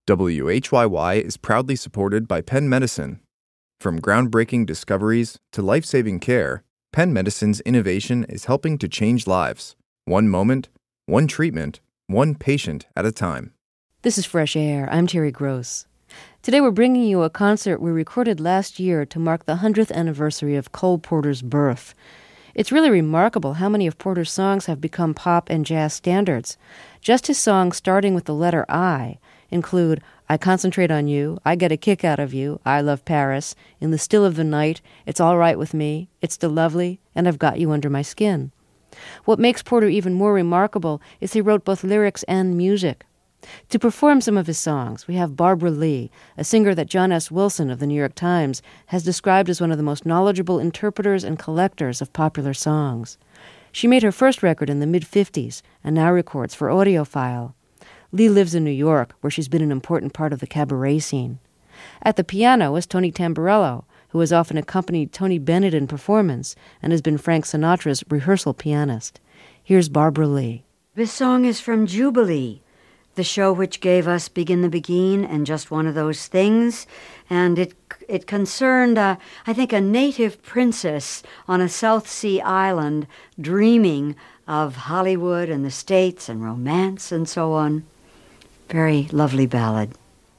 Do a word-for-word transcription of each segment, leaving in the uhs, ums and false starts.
W H Y Y is proudly supported by Penn Medicine. From groundbreaking discoveries to life-saving care, Penn Medicine's innovation is helping to change lives, one moment, one treatment, one patient at a time. This is Fresh Air. I'm Terry Gross. Today we're bringing you a concert we recorded last year to mark the hundredth anniversary of Cole Porter's birth. It's really remarkable how many of Porter's songs have become pop and jazz standards. Just his songs starting with the letter I include I Concentrate on You, I Get a Kick Out of You, I Love Paris, In the Still of the Night, It's All Right With Me, It's Still Lovely, and I've Got You Under My Skin. What makes Porter even more remarkable is he wrote both lyrics and music. To perform some of his songs, we have Barbara Lee, a singer that John S. Wilson of the New York Times has described as one of the most knowledgeable interpreters and collectors of popular songs. She made her first record in the mid-fifties and now records for Audiophile. Lee lives in New York, where she's been an important part of the cabaret scene. At the piano is Tony Tamburello, who has often accompanied Tony Bennett in performance and has been Frank Sinatra's rehearsal pianist. Here's Barbara Lee. This song is from Jubilee, the show which gave us Begin the Begin and Just One of Those Things, and it it concerned, uh, I think, a native princess on a South Sea island dreaming of Hollywood and the States and romance and so on. Very lovely ballad.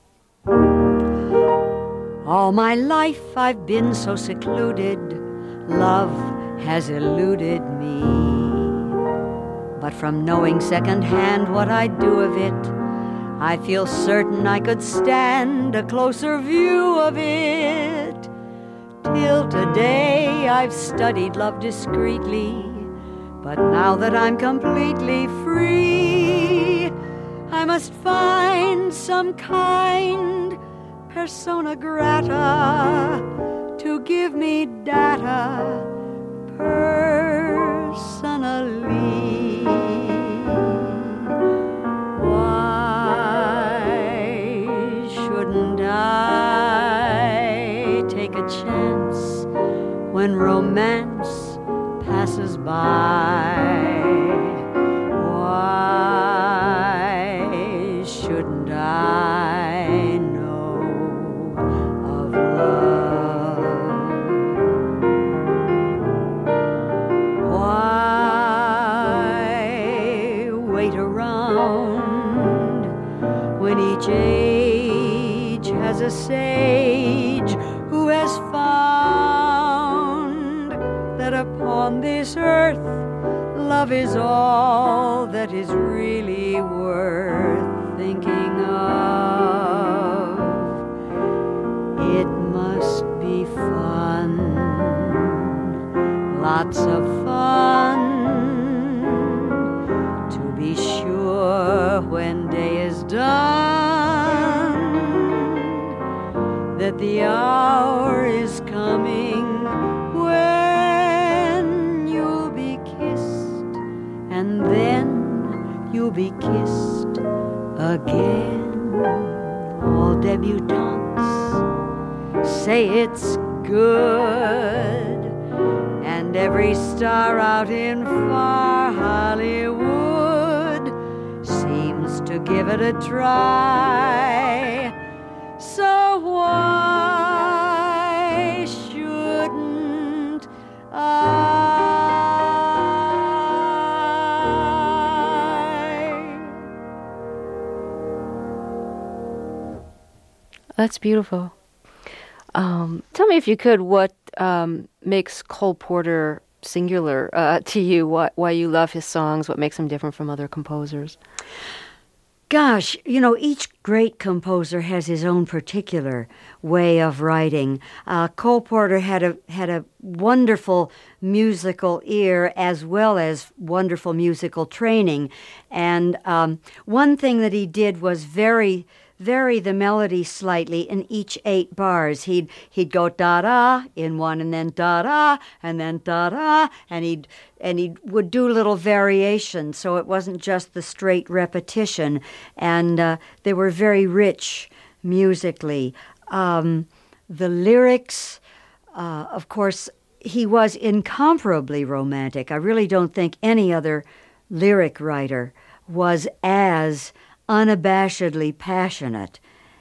All my life I've been so secluded, love has eluded me. But from knowing secondhand what I'd do of it, I feel certain I could stand a closer view of it. Till today I've studied love discreetly, but now that I'm completely free, I must find some kind persona grata to give me data personally. Why shouldn't I take a chance when romance passes by? Why shouldn't I know of love? Why wait around when each age has a sage who has found that upon this earth love is all that is really worth thinking of? It must be fun, lots of fun, to be sure when day is done that the hour is coming when you'll be kissed, and then you'll be kissed again. All debutantes say it's good, and every star out in far Hollywood seems to give it a try. So why shouldn't I? That's beautiful. Um, tell me, if you could, what um, makes Cole Porter singular uh, to you? What, why you love his songs? What makes him different from other composers? Gosh, you know, each great composer has his own particular way of writing. Uh, Cole Porter had a had a wonderful musical ear as well as wonderful musical training, and um, one thing that he did was very vary the melody slightly in each eight bars. He'd he'd go da-da in one, and then da-da, and then da-da, and he'd and he would do little variations, so it wasn't just the straight repetition, and uh, they were very rich musically. Um, the lyrics, uh, of course, he was incomparably romantic. I really don't think any other lyric writer was as unabashedly passionate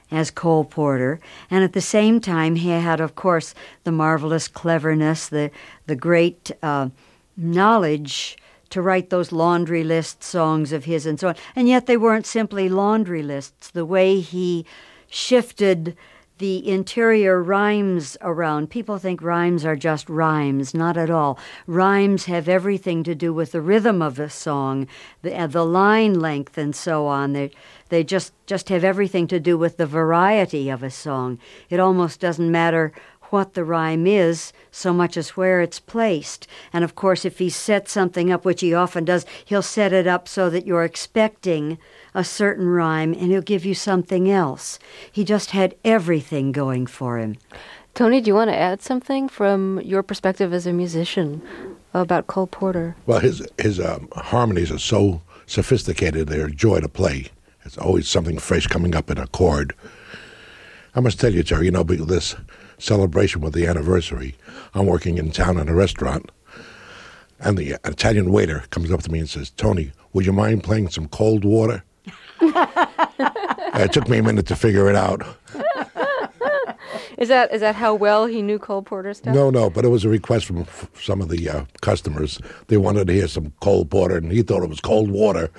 as Cole Porter, and at the same time he had, of course, the marvelous cleverness, the the great uh, knowledge to write those laundry list songs of his and so on. And yet they weren't simply laundry lists. The way he shifted the interior rhymes around. People think rhymes are just rhymes. Not at all. Rhymes have everything to do with the rhythm of a song, the, uh, the line length and so on. They, they just, just have everything to do with the variety of a song. It almost doesn't matter what the rhyme is so much as where it's placed. And of course, if he sets something up, which he often does, he'll set it up so that you're expecting a certain rhyme and he'll give you something else. He just had everything going for him. Tony, do you want to add something from your perspective as a musician about Cole Porter? Well, his his um, harmonies are so sophisticated, they're a joy to play. There's always something fresh coming up in a chord. I must tell you, Jerry, you know, because this celebration with the anniversary, I'm working in town in a restaurant, and the Italian waiter comes up to me and says, "Tony, would you mind playing some Cold Water?" It took me a minute to figure it out. Is that is that how well he knew Cole Porter stuff? No, no, but it was a request from f- some of the uh, customers. They wanted to hear some Cole Porter, and he thought it was cold water.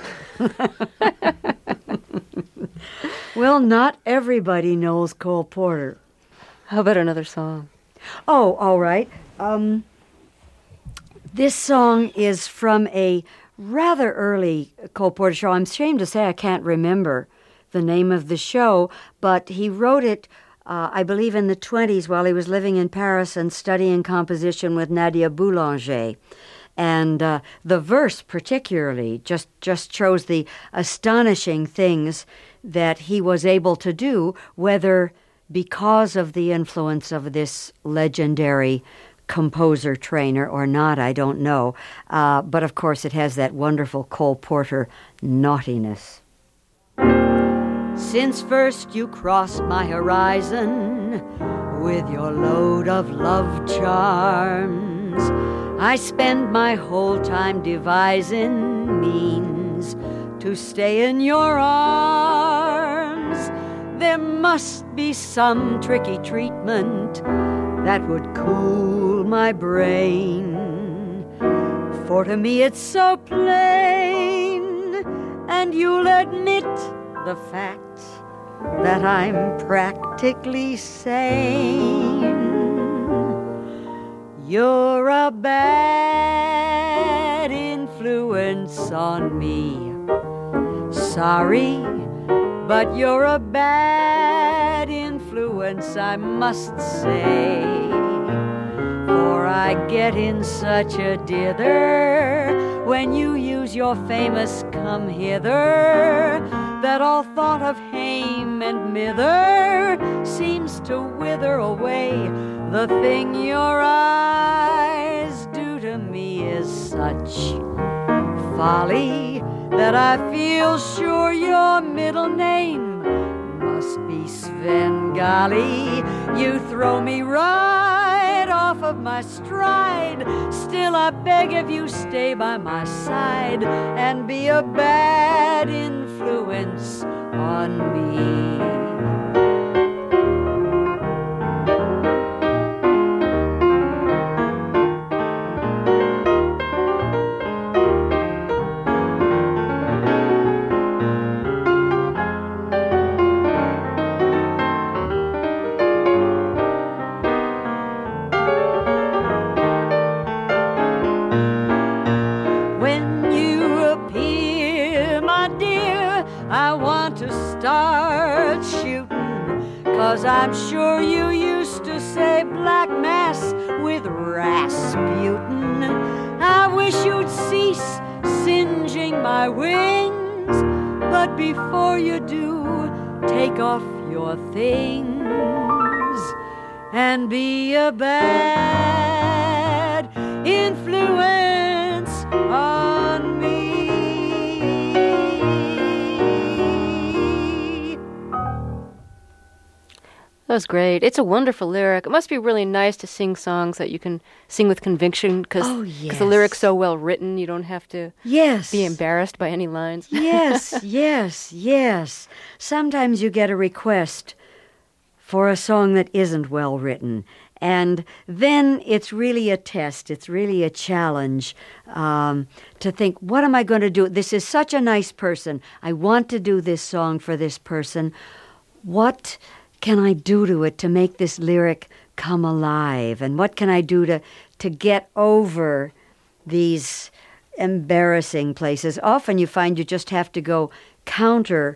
Well, not everybody knows Cole Porter. How about another song? Oh, all right. Um, this song is from a rather early Cole Porter show. I'm ashamed to say I can't remember the name of the show, but he wrote it, uh, I believe, in the twenties while he was living in Paris and studying composition with Nadia Boulanger. And uh, the verse particularly just, just shows the astonishing things that he was able to do, whether because of the influence of this legendary composer trainer or not, I don't know. Uh, but of course it has that wonderful Cole Porter naughtiness. Since first you crossed my horizon with your load of love charms, I spend my whole time devising means to stay in your arms. There must be some tricky treatment that would cool my brain, for to me it's so plain, and you'll admit the fact that I'm practically sane. You're a bad influence on me. Sorry, but you're a bad influence, I must say. For I get in such a dither when you use your famous come hither, that all thought of hame and mither seems to wither away. The thing your eyes do to me is such folly that I feel sure your middle name must be Svengali. You throw me right off of my stride. Still I beg of you, stay by my side and be a bad influence on me. Cause I'm sure you used to say black mass with Rasputin. I wish you'd cease singeing my wings, but before you do, take off your things and be a bad influence on me. That was great. It's a wonderful lyric. It must be really nice to sing songs that you can sing with conviction because oh, yes. the lyric's so well written. You don't have to yes. be embarrassed by any lines. Yes, yes, yes. Sometimes you get a request for a song that isn't well written. And then it's really a test. It's really a challenge um, to think, what am I going to do? This is such a nice person. I want to do this song for this person. What can I do to it to make this lyric come alive? And what can I do to, to get over these embarrassing places? Often you find you just have to go counter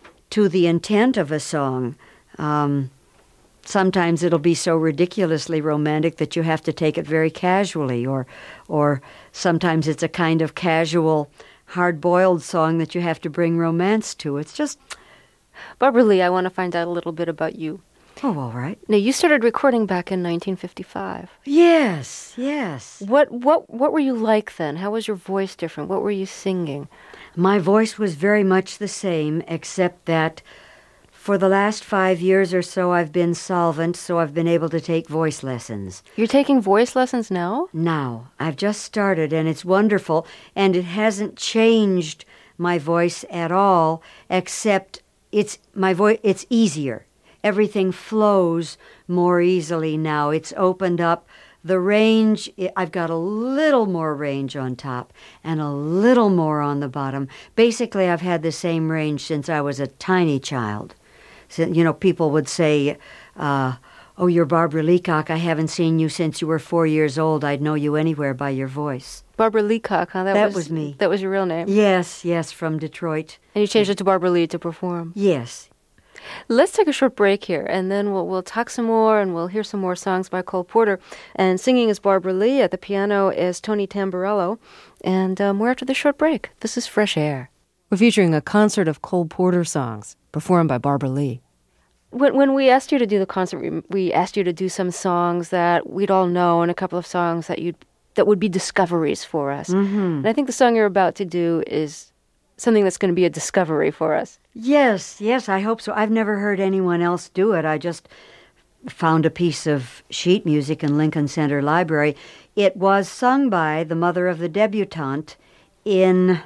to the intent of a song. Um, sometimes it'll be so ridiculously romantic that you have to take it very casually, or or sometimes it's a kind of casual, hard-boiled song that you have to bring romance to. It's just... Barbara Lee, I want to find out a little bit about you. Oh, all right. Now, you started recording back in nineteen fifty-five. Yes, yes. What what what were you like then? How was your voice different? What were you singing? My voice was very much the same, except that for the last five years or so I've been solvent, so I've been able to take voice lessons. You're taking voice lessons now? Now. I've just started, and it's wonderful, and it hasn't changed my voice at all, except it's my voice. It's easier. Everything flows more easily now. It's opened up. The range, I've got a little more range on top and a little more on the bottom. Basically, I've had the same range since I was a tiny child. So, you know, people would say, uh, oh, you're Barbara Leacock. I haven't seen you since you were four years old. I'd know you anywhere by your voice. Barbara Leacock, huh? That, That was, was me. That was your real name? Yes, yes, from Detroit. And you changed it to Barbara Lee to perform? Yes. Let's take a short break here, and then we'll we'll talk some more, and we'll hear some more songs by Cole Porter. And singing is Barbara Lee. At the piano is Tony Tamburello. And um, we're after the short break. This is Fresh Air. We're featuring a concert of Cole Porter songs performed by Barbara Lee. When when we asked you to do the concert, we, we asked you to do some songs that we'd all know, and a couple of songs that you'd that would be discoveries for us. Mm-hmm. And I think the song you're about to do is something that's going to be a discovery for us. Yes, yes, I hope so. I've never heard anyone else do it. I just found a piece of sheet music in Lincoln Center Library. It was sung by the mother of the debutante in,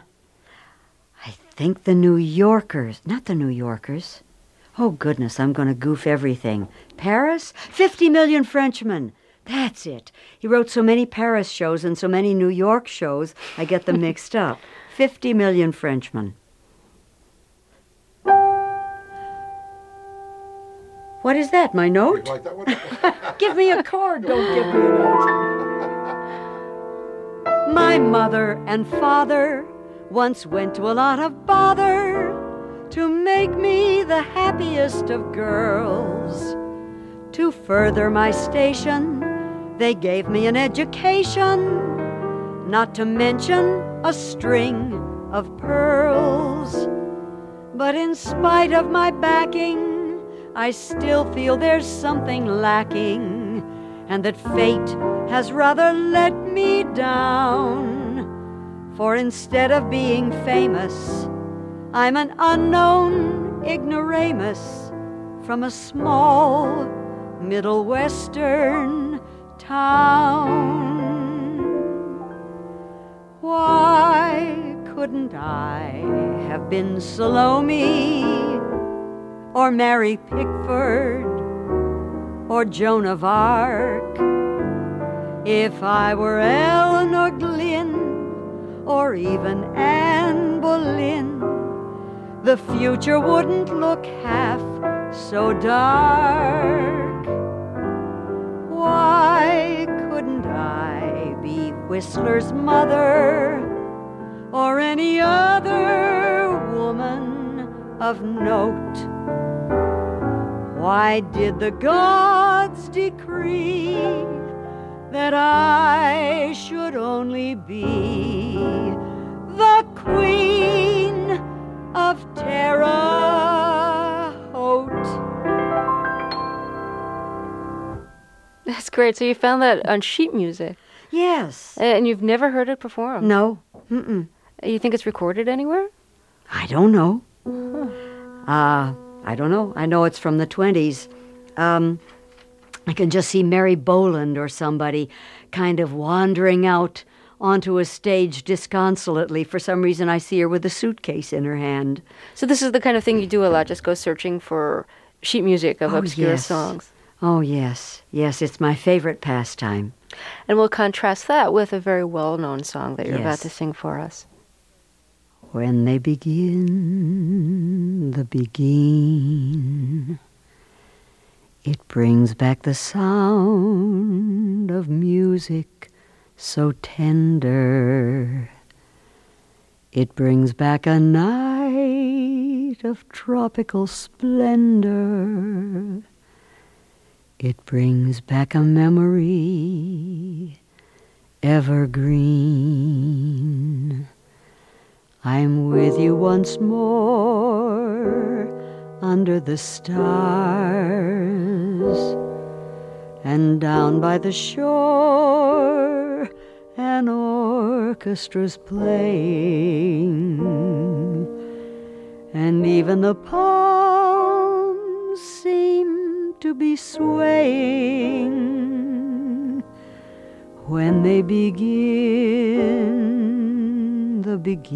I think, the New Yorkers. Not the New Yorkers. Oh, goodness, I'm going to goof everything. Paris? Fifty Million Frenchmen. That's it. He wrote so many Paris shows and so many New York shows, I get them mixed up. Fifty Million Frenchmen. What is that, my note? You like that one? Give me a chord, don't give me a note. My mother and father once went to a lot of bother to make me the happiest of girls. To further my station, they gave me an education, not to mention a string of pearls. But in spite of my backing, I still feel there's something lacking, and that fate has rather let me down. For instead of being famous, I'm an unknown ignoramus from a small Middle Western town. Why couldn't I have been Salome, or Mary Pickford, or Joan of Arc? If I were Eleanor Glynn, or even Anne Boleyn, the future wouldn't look half so dark. Why couldn't I be Whistler's mother, or any other woman of note? Why did the gods decree that I should only be the Queen of Terre Haute? That's great. So you found that on sheet music. Yes. And you've never heard it performed? No. Mm-mm. You think it's recorded anywhere? I don't know. Uh, I don't know. I know it's from the twenties. Um, I can just see Mary Boland or somebody kind of wandering out onto a stage disconsolately. For some reason, I see her with a suitcase in her hand. So this is the kind of thing you do a lot, just go searching for sheet music of Oh, obscure yes. songs. Oh, yes. Yes, it's my favorite pastime. And we'll contrast that with a very well-known song that you're about Yes. to sing for us. When they begin the begin, it brings back the sound of music so tender. It brings back a night of tropical splendor. It brings back a memory evergreen. I'm with you once more under the stars, and down by the shore an orchestra's playing, and even the palms seem to be swaying when they begin the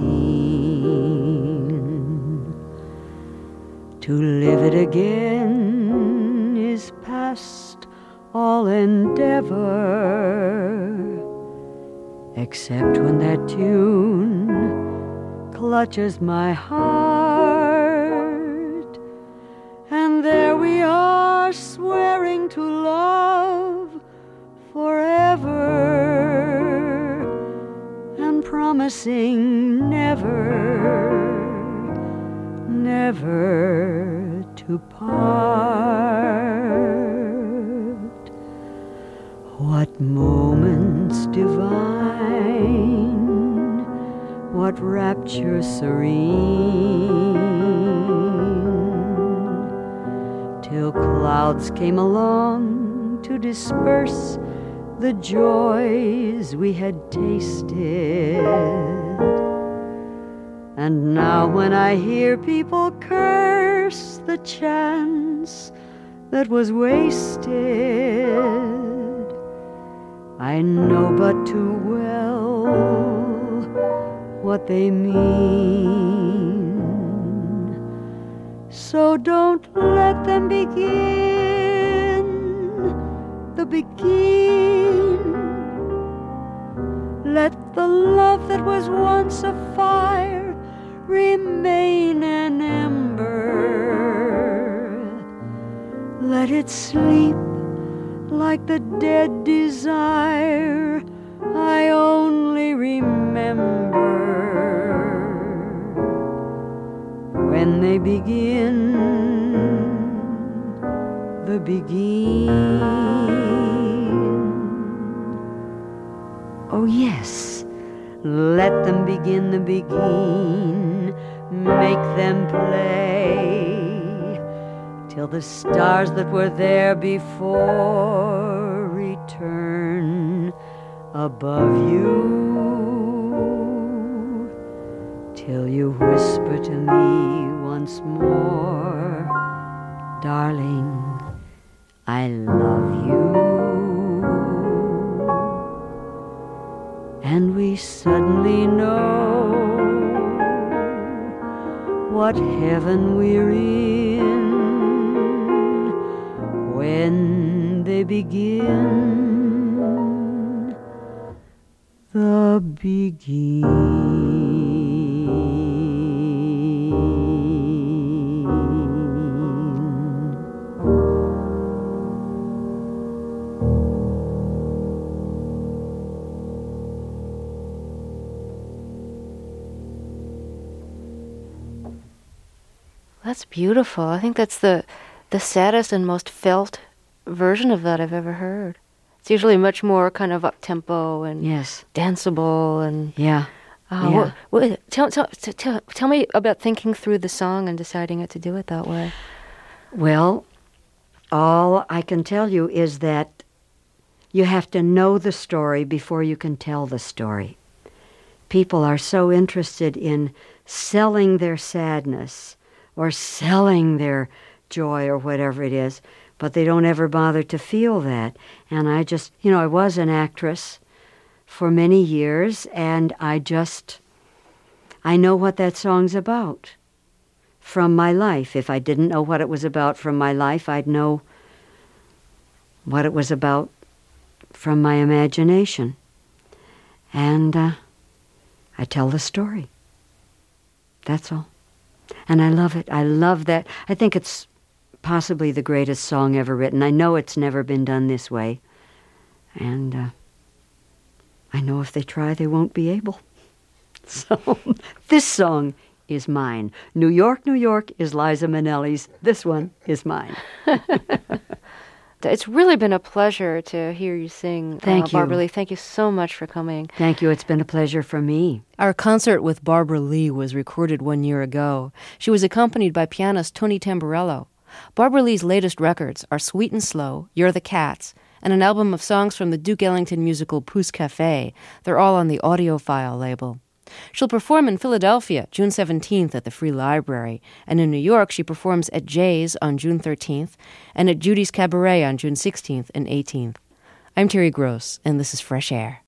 begin. To live it again is past all endeavor, except when that tune clutches my heart, and there we are swearing to love forever, promising never, never to part. What moments divine, what rapture serene, till clouds came along to disperse the joys we had tasted. And now when I hear people curse the chance that was wasted, I know but too well what they mean. So don't let them begin the begin. Let the love that was once a fire remain an ember. Let it sleep like the dead desire I only remember. When they begin the begin. Oh yes, let them begin the begin, make them play, till the stars that were there before return above you, till you whisper to me once more, darling, I love you. And we suddenly know what heaven we're in when they begin the begin. That's beautiful. I think that's the the saddest and most felt version of that I've ever heard. It's usually much more kind of up-tempo and Yes. danceable and Yeah. uh, Yeah. what, what, tell, tell, tell, tell me about thinking through the song and deciding it to do it that way. Well, all I can tell you is that you have to know the story before you can tell the story. People are so interested in selling their sadness or selling their joy or whatever it is, but they don't ever bother to feel that. And I just, you know, I was an actress for many years, and I just, I know what that song's about. from my life. If I didn't know what it was about from my life, I'd know what it was about from my imagination. And uh, I tell the story. That's all. And I love it. I love that. I think it's possibly the greatest song ever written. I know it's never been done this way. And uh, I know if they try, they won't be able. So this song is mine. New York, New York is Liza Minnelli's. This one is mine. It's really been a pleasure to hear you sing, Thank uh, you. Barbara Lee. Thank you so much for coming. Thank you. It's been a pleasure for me. Our concert with Barbara Lee was recorded one year ago. She was accompanied by pianist Tony Tamburello. Barbara Lee's latest records are Sweet and Slow, You're the Cats, and an album of songs from the Duke Ellington musical Pouce Café. They're all on the Audiophile label. She'll perform in Philadelphia June seventeenth at the Free Library, and in New York she performs at Jay's on June thirteenth and at Judy's Cabaret on June sixteenth and eighteenth. I'm Terry Gross, and this is Fresh Air.